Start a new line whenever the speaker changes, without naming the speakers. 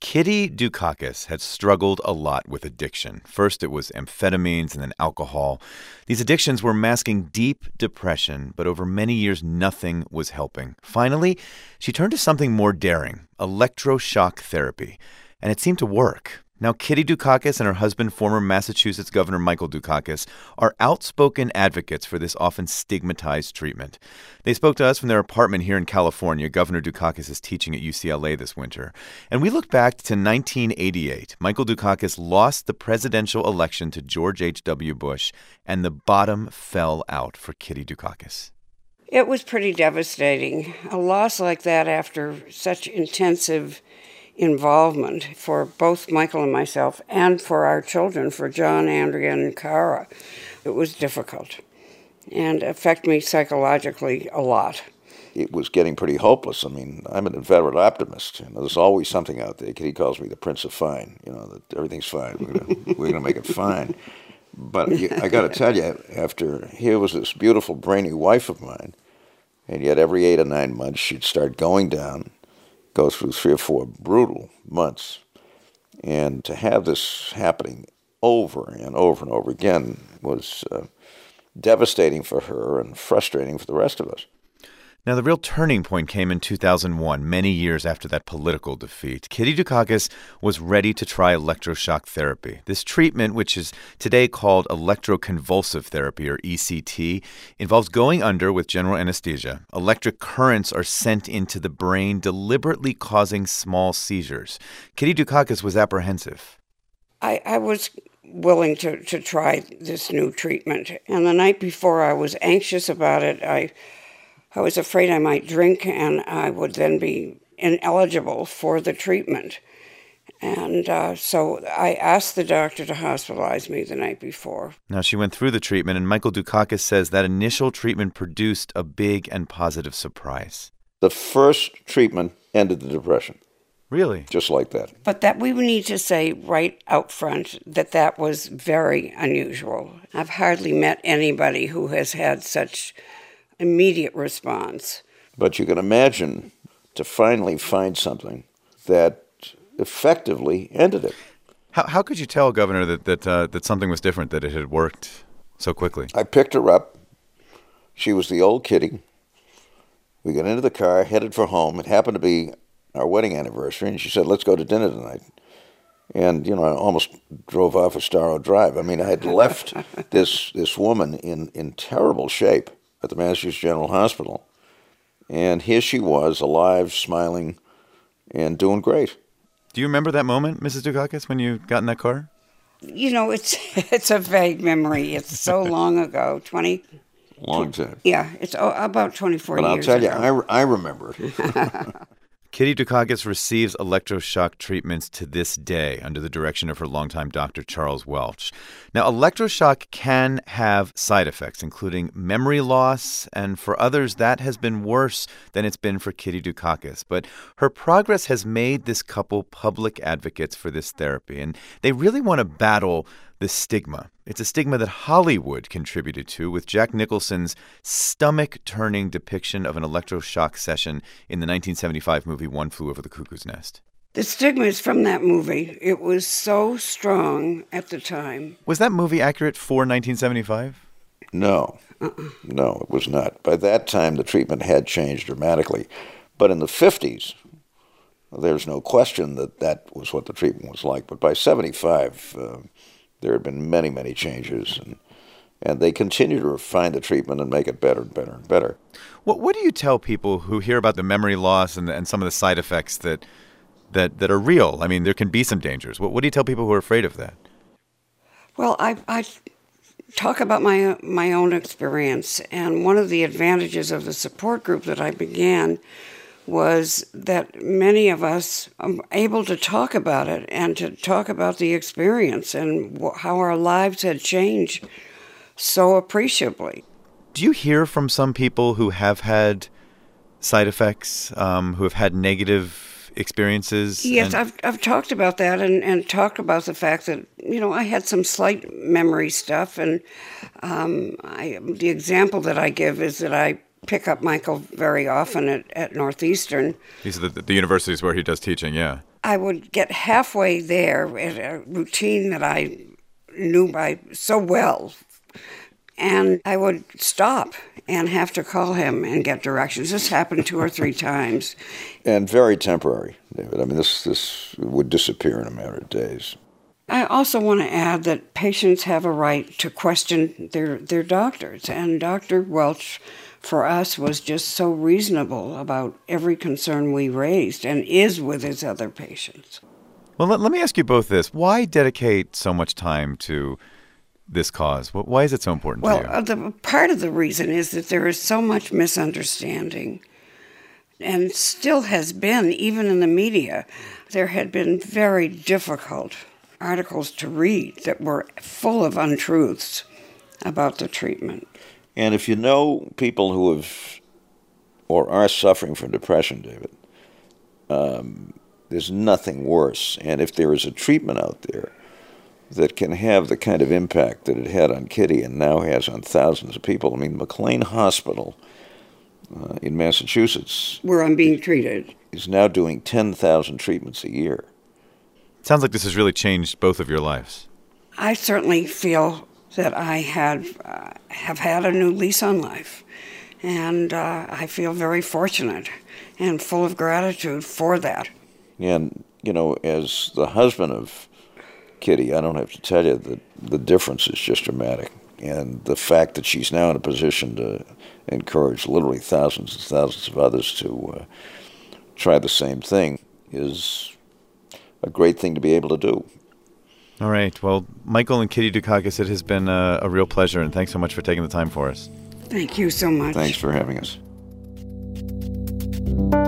Kitty Dukakis had struggled a lot with addiction. First, it was amphetamines and then alcohol. These addictions were masking deep depression, but over many years, nothing was helping. Finally, she turned to something more daring, electroshock therapy, and it seemed to work. Now, Kitty Dukakis and her husband, former Massachusetts Governor Michael Dukakis, are outspoken advocates for this often stigmatized treatment. They spoke to us from their apartment here in California. Governor Dukakis is teaching at UCLA this winter. And we look back to 1988. Michael Dukakis lost the presidential election to George H.W. Bush, and the bottom fell out for Kitty Dukakis.
It was pretty devastating. A loss like that after such intensive involvement for both Michael and myself and for our children, for John, Andrea, and Cara. It was difficult and affected me psychologically a lot.
It was getting pretty hopeless. I mean, I'm an inveterate optimist. There's always something out there. He calls me the Prince of Fine, that everything's fine. We're gonna make it fine. But I got to tell you, here was this beautiful, brainy wife of mine, and yet every 8 or 9 months she'd start going down, go through 3 or 4 brutal months. And to have this happening over and over and over again was devastating for her and frustrating for the rest of us.
Now, the real turning point came in 2001, many years after that political defeat. Kitty Dukakis was ready to try electroshock therapy. This treatment, which is today called electroconvulsive therapy, or ECT, involves going under with general anesthesia. Electric currents are sent into the brain, deliberately causing small seizures. Kitty Dukakis was apprehensive.
I was willing to try this new treatment. And the night before, I was anxious about it. I was afraid I might drink and I would then be ineligible for the treatment. And so I asked the doctor to hospitalize me the night before.
Now, she went through the treatment, and Michael Dukakis says that initial treatment produced a big and positive surprise.
The first treatment ended the depression.
Really?
Just like that.
But that we need to say right out front that was very unusual. I've hardly met anybody who has had such immediate response.
But you can imagine to finally find something that effectively ended it.
How could you tell, Governor, that something was different, that it had worked so quickly?
I picked her up. She was the old Kitty. We got into the car, headed for home. It happened to be our wedding anniversary, and she said, "Let's go to dinner tonight." And, I almost drove off a Starro Drive. I mean, I had left this woman in terrible shape at the Massachusetts General Hospital. And here she was, alive, smiling, and doing great.
Do you remember that moment, Mrs. Dukakis, when you got in that car?
It's a vague memory. It's so long ago,
Long time.
Yeah, it's about 24
years ago. But I'll tell you, I remember it.
Kitty Dukakis receives electroshock treatments to this day under the direction of her longtime doctor, Charles Welch. Now, electroshock can have side effects, including memory loss, and for others, that has been worse than it's been for Kitty Dukakis. But her progress has made this couple public advocates for this therapy, and they really want to battle the stigma. It's a stigma that Hollywood contributed to with Jack Nicholson's stomach-turning depiction of an electroshock session in the 1975 movie One Flew Over the Cuckoo's Nest.
The stigma is from that movie. It was so strong at the time.
Was that movie accurate for 1975?
No. No, it was not. By that time, the treatment had changed dramatically. But in the 50s, there's no question that was what the treatment was like. But by 75... there had been many, many changes, and they continue to refine the treatment and make it better and better and better.
What do you tell people who hear about the memory loss and some of the side effects that are real? I mean, there can be some dangers. What do you tell people who are afraid of that?
Well, I talk about my own experience, and one of the advantages of the support group that I began was that many of us are able to talk about it and to talk about the experience and how our lives had changed so appreciably.
Do you hear from some people who have had side effects, who have had negative experiences?
Yes, I've talked about that and talked about the fact that, I had some slight memory stuff. And the example that I give is that I pick up Michael very often at Northeastern.
These are the universities where he does teaching, yeah.
I would get halfway there at a routine that I knew by so well, and I would stop and have to call him and get directions. This happened 2 or 3 times.
And very temporary, David. I mean, this would disappear in a matter of days.
I also want to add that patients have a right to question their doctors, and Dr. Welch, for us, was just so reasonable about every concern we raised and is with his other patients.
Well, let me ask you both this. Why dedicate so much time to this cause? Why is it so important to you?
Part of the reason is that there is so much misunderstanding, and still has been, even in the media. There had been very difficult articles to read that were full of untruths about the treatment.
And if you know people who have or are suffering from depression, David, there's nothing worse. And if there is a treatment out there that can have the kind of impact that it had on Kitty and now has on thousands of people. I mean, McLean Hospital in Massachusetts,
where I'm being treated,
is now doing 10,000 treatments a year.
Sounds like this has really changed both of your lives.
I certainly feel that I have had a new lease on life, and I feel very fortunate and full of gratitude for that.
And, you know, as the husband of Kitty, I don't have to tell you that the difference is just dramatic. And the fact that she's now in a position to encourage literally thousands and thousands of others to try the same thing is a great thing to be able to do.
All right. Well, Michael and Kitty Dukakis, it has been a real pleasure, and thanks so much for taking the time for us.
Thank you so much.
Thanks for having us.